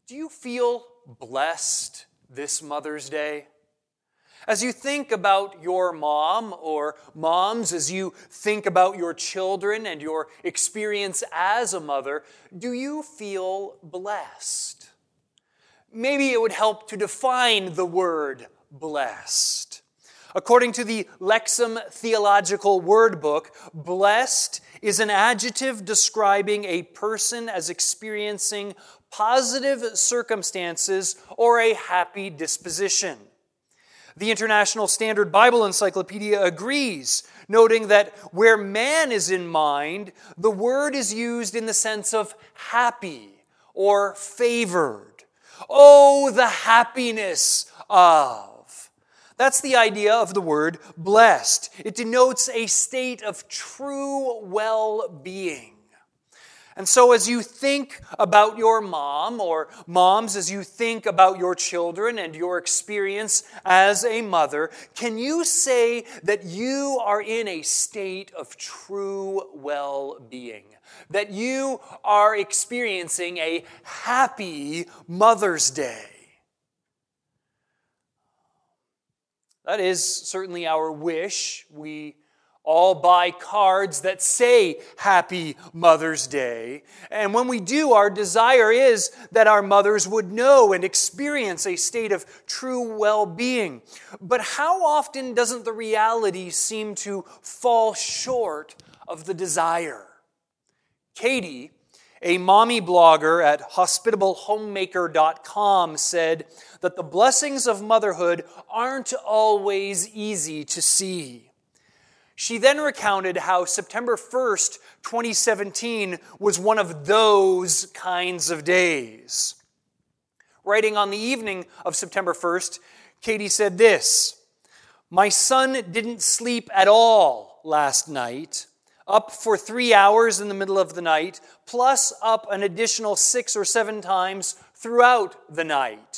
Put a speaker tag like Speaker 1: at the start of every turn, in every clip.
Speaker 1: Do you feel blessed this Mother's Day? As you think about your mom or moms, as you think about your children and your experience as a mother, do you feel blessed? Maybe it would help to define the word blessed. According to the Lexham Theological Word Book, blessed is an adjective describing a person as experiencing positive circumstances or a happy disposition. The International Standard Bible Encyclopedia agrees, noting that where man is in mind, the word is used in the sense of happy or favored. Oh, the happiness of. That's the idea of the word blessed. It denotes a state of true well-being. And so as you think about your mom, or moms, as you think about your children and your experience as a mother, can you say that you are in a state of true well-being? That you are experiencing a happy Mother's Day? That is certainly our wish. We all buy cards that say Happy Mother's Day. And when we do, our desire is that our mothers would know and experience a state of true well-being. But how often doesn't the reality seem to fall short of the desire? Katie, a mommy blogger at hospitablehomemaker.com, said that the blessings of motherhood aren't always easy to see. She then recounted how September 1st, 2017 was one of those kinds of days. Writing on the evening of September 1st, Katie said this: "My son didn't sleep at all last night, up for 3 hours in the middle of the night, plus up an additional 6 or 7 times throughout the night.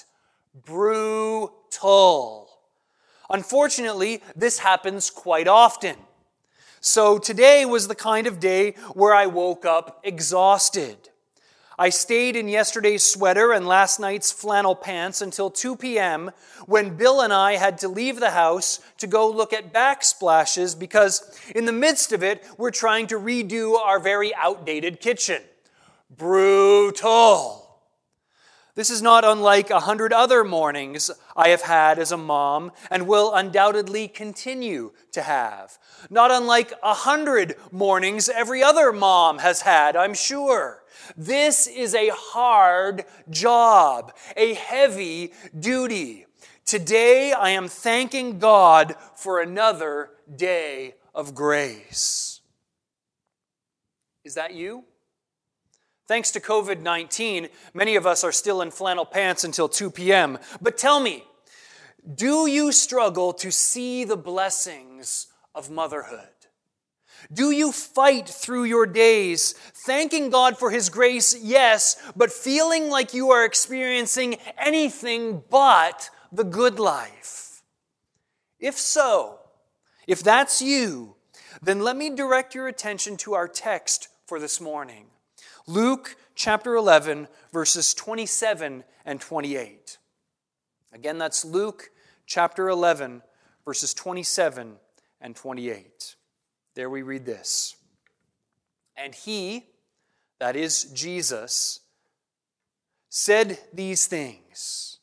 Speaker 1: Brutal. Unfortunately, this happens quite often. So today was the kind of day where I woke up exhausted. I stayed in yesterday's sweater and last night's flannel pants until 2 p.m. when Bill and I had to leave the house to go look at backsplashes because in the midst of it, we're trying to redo our very outdated kitchen. Brutal. This is not unlike 100 other mornings I have had as a mom and will undoubtedly continue to have. Not unlike 100 mornings every other mom has had, I'm sure. This is a hard job, a heavy duty. Today I am thanking God for another day of grace." Is that you? Thanks to COVID-19, many of us are still in flannel pants until 2 p.m. But tell me, do you struggle to see the blessings of motherhood? Do you fight through your days, thanking God for His grace, yes, but feeling like you are experiencing anything but the good life? If so, if that's you, then let me direct your attention to our text for this morning. Luke chapter 11, verses 27 and 28. Again, that's Luke chapter 11, verses 27 and 28. There we read this. "And he," that is Jesus, "said these things."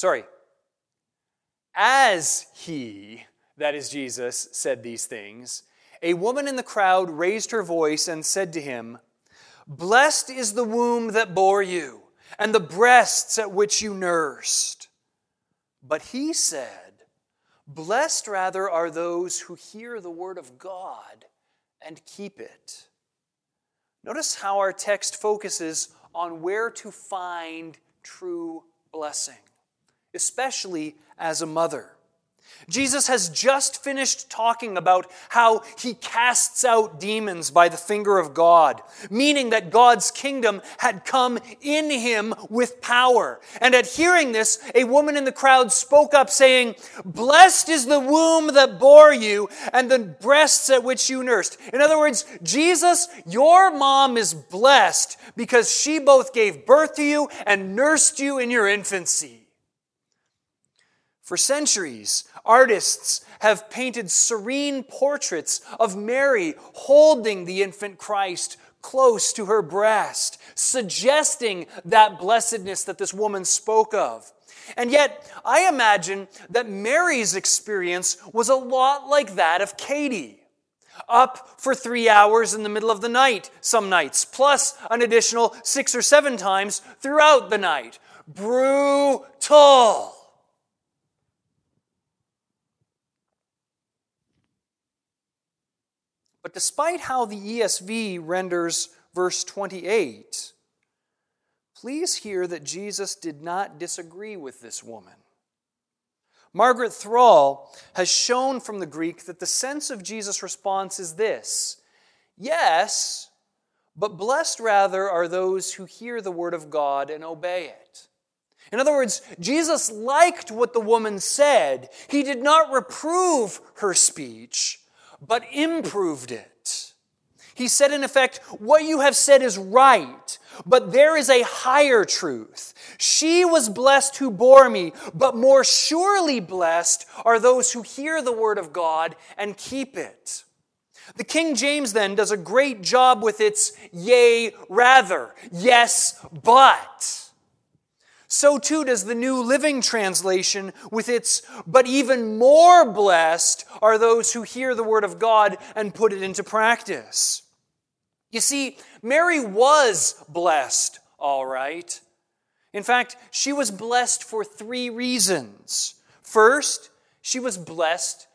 Speaker 1: As he, that is Jesus, said these things, a woman in the crowd raised her voice and said to him, "Blessed is the womb that bore you, and the breasts at which you nursed." But he said, "Blessed rather are those who hear the word of God and keep it." Notice how our text focuses on where to find true blessing, especially as a mother. Jesus has just finished talking about how he casts out demons by the finger of God, meaning that God's kingdom had come in him with power. And at hearing this, a woman in the crowd spoke up saying, "Blessed is the womb that bore you and the breasts at which you nursed." In other words, Jesus, your mom is blessed because she both gave birth to you and nursed you in your infancy. For centuries, artists have painted serene portraits of Mary holding the infant Christ close to her breast, suggesting that blessedness that this woman spoke of. And yet, I imagine that Mary's experience was a lot like that of Katie. Up for 3 hours in the middle of the night some nights, plus an additional 6 or 7 times throughout the night. Brutal. But despite how the ESV renders verse 28, please hear that Jesus did not disagree with this woman. Margaret Thrall has shown from the Greek that the sense of Jesus' response is this: yes, but blessed rather are those who hear the word of God and obey it. In other words, Jesus liked what the woman said. He did not reprove her speech, but improved it. He said, in effect, what you have said is right, but there is a higher truth. She was blessed who bore me, but more surely blessed are those who hear the word of God and keep it. The King James then does a great job with its yea, rather, yes, but. So too does the New Living Translation with its, but even more blessed are those who hear the word of God and put it into practice. You see, Mary was blessed, all right. In fact, she was blessed for 3 reasons. First, she was blessed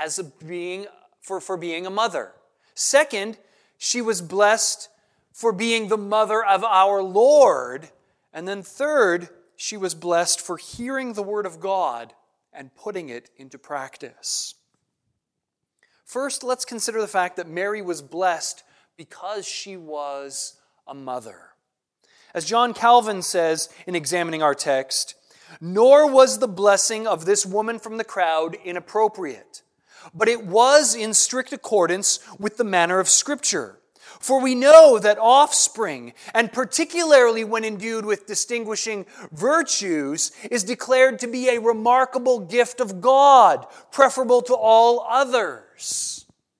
Speaker 1: for being a mother. Second, she was blessed for being the mother of our Lord. And then third, she was blessed for hearing the word of God and putting it into practice. First, let's consider the fact that Mary was blessed because she was a mother. As John Calvin says in examining our text, "Nor was the blessing of this woman from the crowd inappropriate, but it was in strict accordance with the manner of Scripture. For we know that offspring, and particularly when endued with distinguishing virtues, is declared to be a remarkable gift of God, preferable to all others."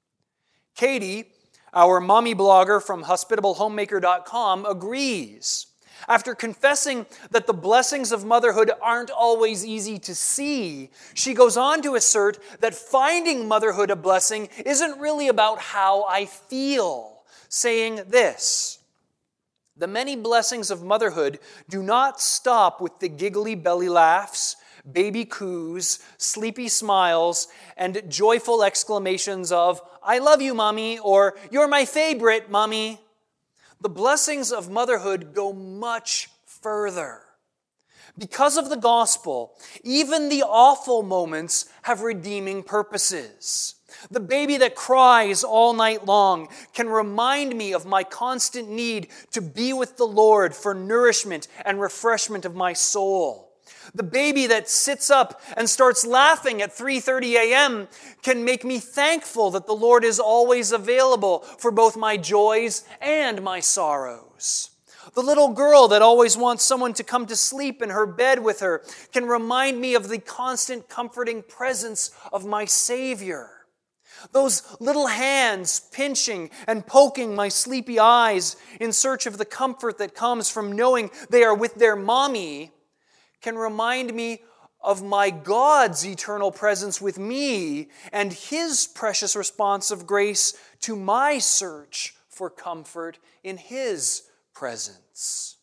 Speaker 1: Katie, our mommy blogger from hospitablehomemaker.com, agrees. After confessing that the blessings of motherhood aren't always easy to see, she goes on to assert that finding motherhood a blessing isn't really about how I feel, saying this: "The many blessings of motherhood do not stop with the giggly belly laughs, baby coos, sleepy smiles, and joyful exclamations of, 'I love you, Mommy,' or 'You're my favorite, Mommy.' The blessings of motherhood go much further. Because of the gospel, even the awful moments have redeeming purposes. The baby that cries all night long can remind me of my constant need to be with the Lord for nourishment and refreshment of my soul. The baby that sits up and starts laughing at 3:30 a.m. can make me thankful that the Lord is always available for both my joys and my sorrows. The little girl that always wants someone to come to sleep in her bed with her can remind me of the constant comforting presence of my Savior. Those little hands pinching and poking my sleepy eyes in search of the comfort that comes from knowing they are with their mommy can remind me of my God's eternal presence with me and His precious response of grace to my search for comfort in His presence.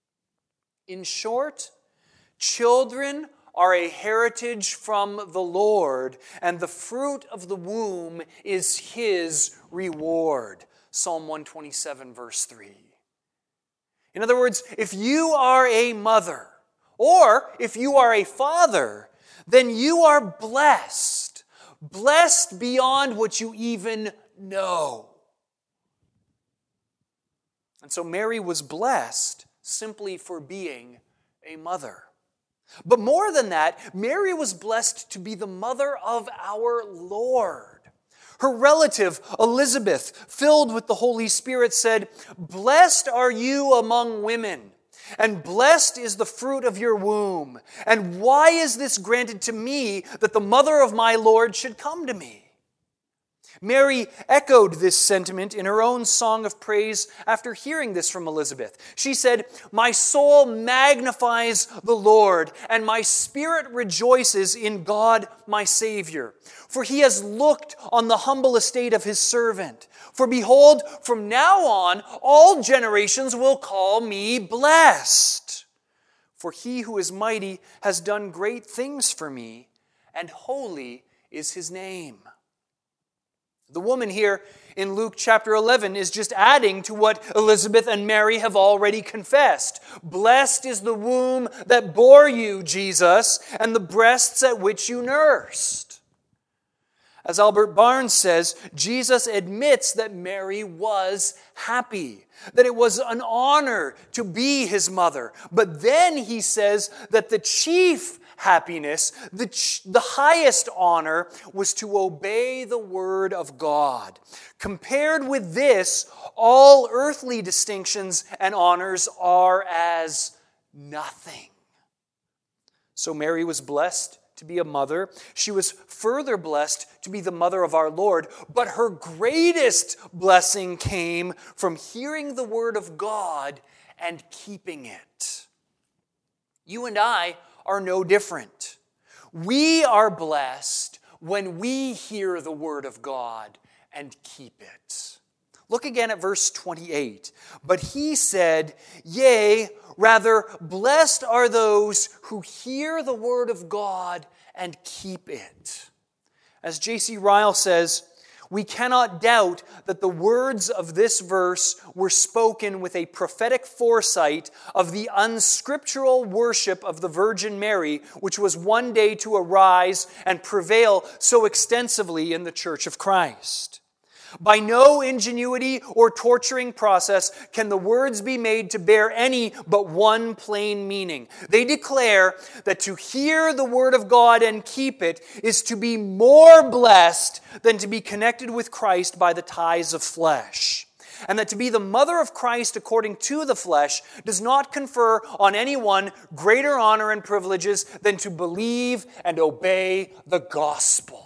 Speaker 1: In short, children are a heritage from the Lord, and the fruit of the womb is His reward. Psalm 127, verse 3. In other words, if you are a mother, or if you are a father, then you are blessed, blessed beyond what you even know. And so Mary was blessed simply for being a mother. But more than that, Mary was blessed to be the mother of our Lord. Her relative, Elizabeth, filled with the Holy Spirit, said, "Blessed are you among women, and blessed is the fruit of your womb. And why is this granted to me, that the mother of my Lord should come to me?" Mary echoed this sentiment in her own song of praise after hearing this from Elizabeth. She said, "My soul magnifies the Lord, and my spirit rejoices in God my Savior. For he has looked on the humble estate of his servant. For behold, from now on, all generations will call me blessed. For he who is mighty has done great things for me, and holy is his name." The woman here in Luke chapter 11 is just adding to what Elizabeth and Mary have already confessed. Blessed is the womb that bore you, Jesus, and the breasts at which you nursed. As Albert Barnes says, Jesus admits that Mary was happy, that it was an honor to be his mother. But then he says that the chief happiness, the highest honor, was to obey the word of God. Compared with this, all earthly distinctions and honors are as nothing. So Mary was blessed to be a mother. She was further blessed to be the mother of our Lord, but her greatest blessing came from hearing the word of God and keeping it. You and I are no different. We are blessed when we hear the word of God and keep it. Look again at verse 28. "But he said, yea, rather, blessed are those who hear the word of God and keep it." As J.C. Ryle says, we cannot doubt that the words of this verse were spoken with a prophetic foresight of the unscriptural worship of the Virgin Mary, which was one day to arise and prevail so extensively in the Church of Christ. By no ingenuity or torturing process can the words be made to bear any but one plain meaning. They declare that to hear the word of God and keep it is to be more blessed than to be connected with Christ by the ties of flesh. And that to be the mother of Christ according to the flesh does not confer on anyone greater honor and privileges than to believe and obey the gospel.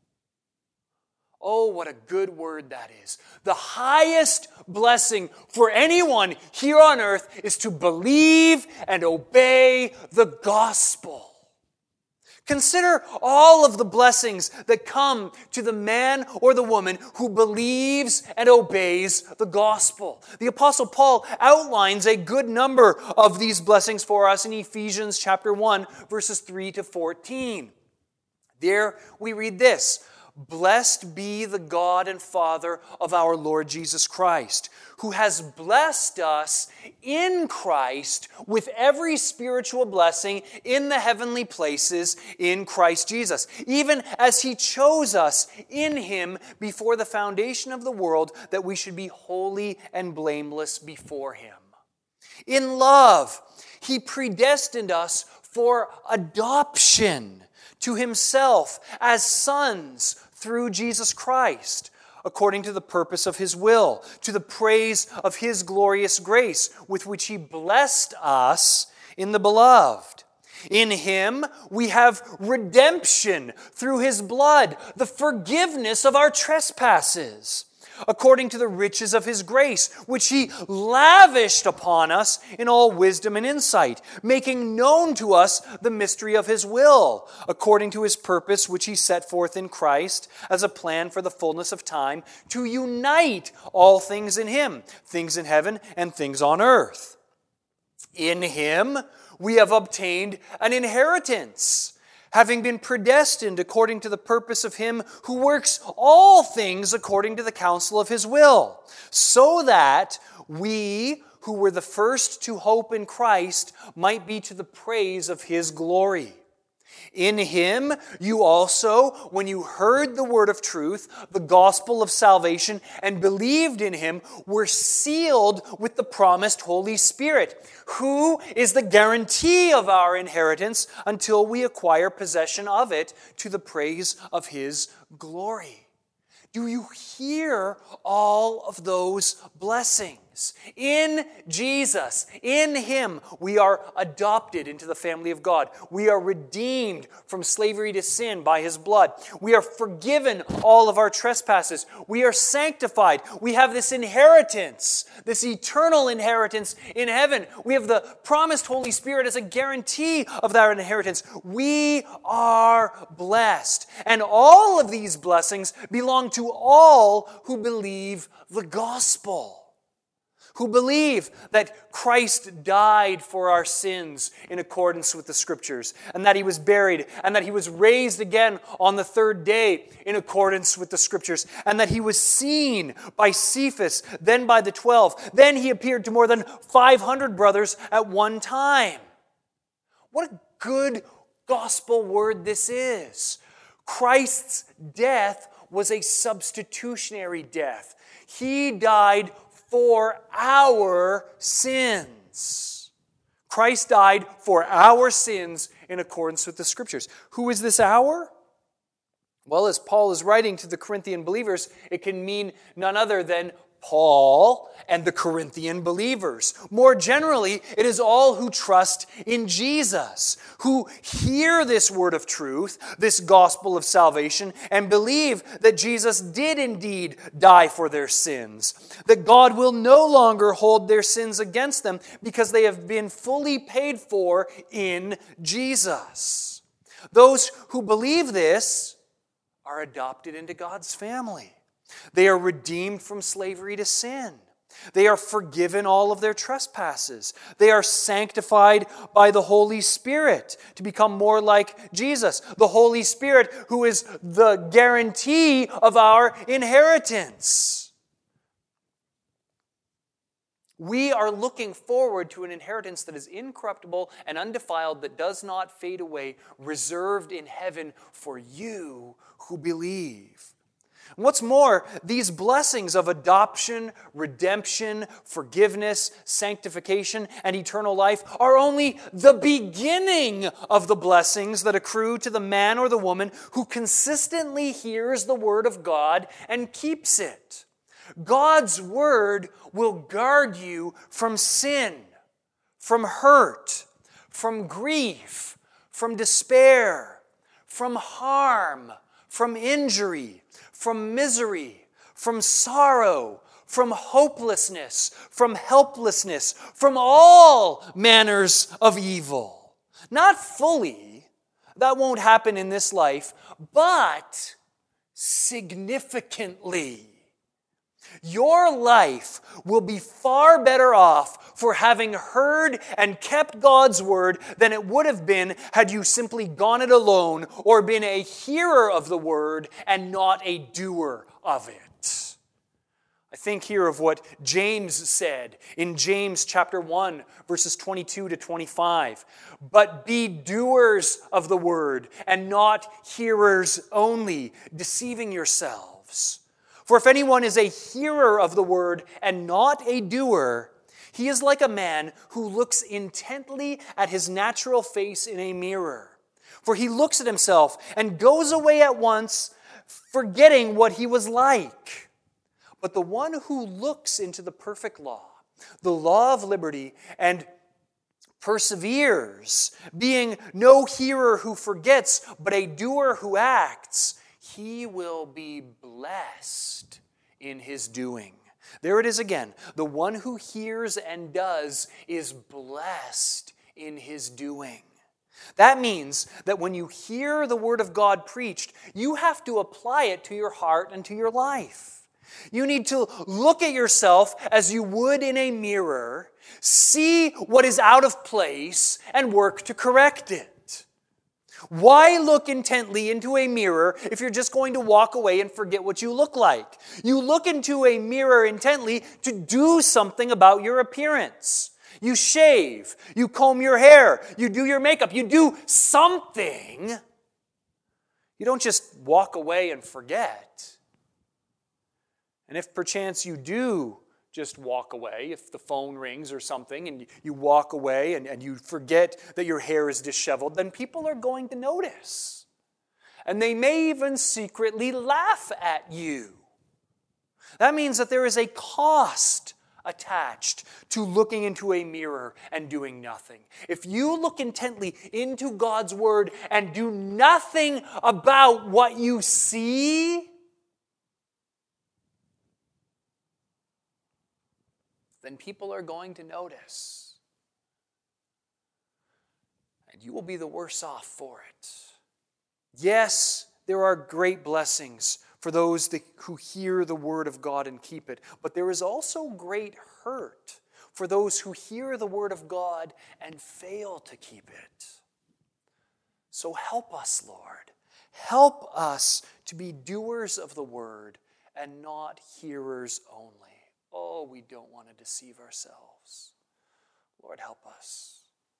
Speaker 1: Oh, what a good word that is. The highest blessing for anyone here on earth is to believe and obey the gospel. Consider all of the blessings that come to the man or the woman who believes and obeys the gospel. The Apostle Paul outlines a good number of these blessings for us in Ephesians chapter 1, verses 3 to 14. There we read this: "Blessed be the God and Father of our Lord Jesus Christ, who has blessed us in Christ with every spiritual blessing in the heavenly places in Christ Jesus, even as he chose us in him before the foundation of the world, that we should be holy and blameless before him. In love, he predestined us for adoption to himself as sons through Jesus Christ, according to the purpose of his will, to the praise of his glorious grace, with which he blessed us in the beloved. In him we have redemption through his blood, the forgiveness of our trespasses, according to the riches of his grace, which he lavished upon us in all wisdom and insight, making known to us the mystery of his will, according to his purpose, which he set forth in Christ as a plan for the fullness of time, to unite all things in him, things in heaven and things on earth. In him we have obtained an inheritance, having been predestined according to the purpose of him who works all things according to the counsel of his will, so that we who were the first to hope in Christ might be to the praise of his glory. In him you also, when you heard the word of truth, the gospel of salvation, and believed in him, were sealed with the promised Holy Spirit, who is the guarantee of our inheritance until we acquire possession of it to the praise of his glory. Do you hear all of those blessings? In Jesus, in him, we are adopted into the family of God. We are redeemed from slavery to sin by his blood. We are forgiven all of our trespasses. We are sanctified. We have this inheritance, this eternal inheritance in heaven. We have the promised Holy Spirit as a guarantee of that inheritance. We are blessed. And all of these blessings belong to all who believe the gospel, who believe that Christ died for our sins in accordance with the Scriptures, and that he was buried, and that he was raised again on the third day in accordance with the Scriptures, and that he was seen by Cephas, then by the 12. Then he appeared to more than 500 brothers at one time. What a good gospel word this is. Christ's death was a substitutionary death. He died for our sins. Christ died for our sins in accordance with the Scriptures. Who is this our? Well, as Paul is writing to the Corinthian believers, it can mean none other than Paul and the Corinthian believers. More generally, it is all who trust in Jesus, who hear this word of truth, this gospel of salvation, and believe that Jesus did indeed die for their sins, that God will no longer hold their sins against them because they have been fully paid for in Jesus. Those who believe this are adopted into God's family. They are redeemed from slavery to sin. They are forgiven all of their trespasses. They are sanctified by the Holy Spirit to become more like Jesus, the Holy Spirit who is the guarantee of our inheritance. We are looking forward to an inheritance that is incorruptible and undefiled, that does not fade away, reserved in heaven for you who believe. What's more, these blessings of adoption, redemption, forgiveness, sanctification, and eternal life are only the beginning of the blessings that accrue to the man or the woman who consistently hears the word of God and keeps it. God's word will guard you from sin, from hurt, from grief, from despair, from harm, from injury, from misery, from sorrow, from hopelessness, from helplessness, from all manners of evil. Not fully, that won't happen in this life, but significantly. Your life will be far better off for having heard and kept God's word than it would have been had you simply gone it alone or been a hearer of the word and not a doer of it. I think here of what James said in James chapter 1, verses 22 to 25. But be doers of the word and not hearers only, deceiving yourselves. For if anyone is a hearer of the word and not a doer, he is like a man who looks intently at his natural face in a mirror. For he looks at himself and goes away at once, forgetting what he was like. But the one who looks into the perfect law, the law of liberty, and perseveres, being no hearer who forgets, but a doer who acts, he will be blessed in his doing. There it is again. The one who hears and does is blessed in his doing. That means that when you hear the word of God preached, you have to apply it to your heart and to your life. You need to look at yourself as you would in a mirror, see what is out of place, and work to correct it. Why look intently into a mirror if you're just going to walk away and forget what you look like? You look into a mirror intently to do something about your appearance. You shave. You comb your hair. You do your makeup. You do something. You don't just walk away and forget. And if perchance you do just walk away, if the phone rings or something and you walk away and you forget that your hair is disheveled, then people are going to notice. And they may even secretly laugh at you. That means that there is a cost attached to looking into a mirror and doing nothing. If you look intently into God's Word and do nothing about what you see, then people are going to notice. And you will be the worse off for it. Yes, there are great blessings for those who hear the word of God and keep it. But there is also great hurt for those who hear the word of God and fail to keep it. So help us, Lord. Help us to be doers of the word and not hearers only. Oh, we don't want to deceive ourselves. Lord, help us.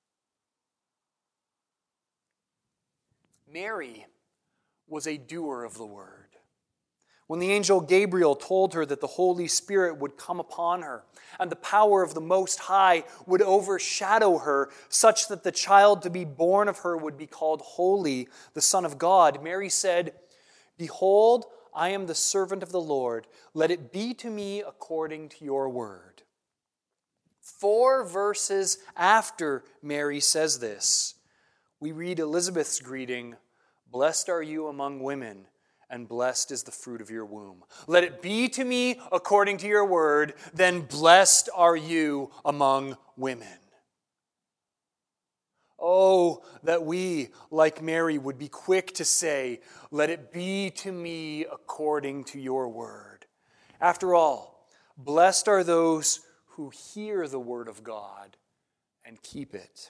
Speaker 1: Mary was a doer of the word. When the angel Gabriel told her that the Holy Spirit would come upon her and the power of the Most High would overshadow her such that the child to be born of her would be called Holy, the Son of God, Mary said, "Behold, I am the servant of the Lord. Let it be to me according to your word." 4 verses after Mary says this, we read Elizabeth's greeting, "Blessed are you among women, and blessed is the fruit of your womb. Let it be to me according to your word, then blessed are you among women." Oh, that we, like Mary, would be quick to say, "Let it be to me according to your word." After all, blessed are those who hear the word of God and keep it.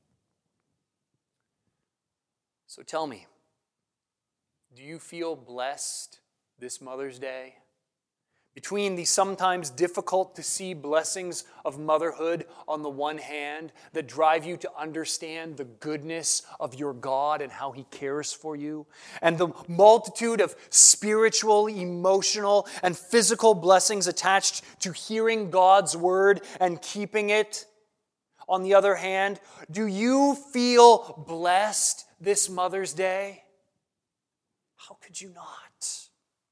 Speaker 1: So tell me, do you feel blessed this Mother's Day? Between the sometimes difficult to see blessings of motherhood on the one hand that drive you to understand the goodness of your God and how He cares for you, and the multitude of spiritual, emotional, and physical blessings attached to hearing God's word and keeping it, on the other hand, do you feel blessed this Mother's Day? How could you not?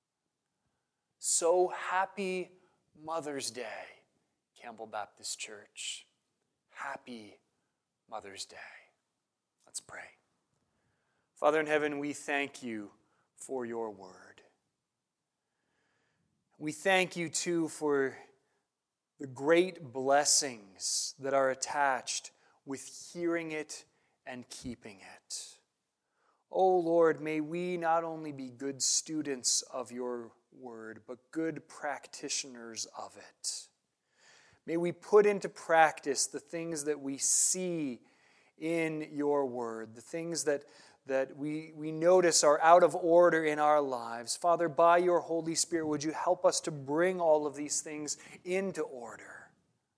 Speaker 1: So happy Mother's Day, Campbell Baptist Church. Happy Mother's Day. Let's pray. Father in heaven, we thank you for your word. We thank you, too, for the great blessings that are attached with hearing it and keeping it. Oh Lord, may we not only be good students of your word, but good practitioners of it. May we put into practice the things that we see in your word, the things that we notice are out of order in our lives. Father, by your Holy Spirit, would you help us to bring all of these things into order?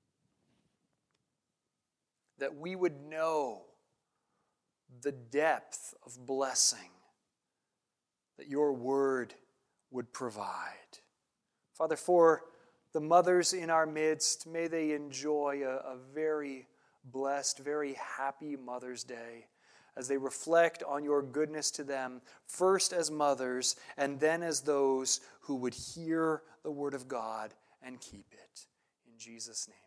Speaker 1: That we would know the depth of blessing that your word would provide. Father, for the mothers in our midst, may they enjoy a very blessed, very happy Mother's Day as they reflect on your goodness to them, first as mothers and then as those who would hear the word of God and keep it. In Jesus' name.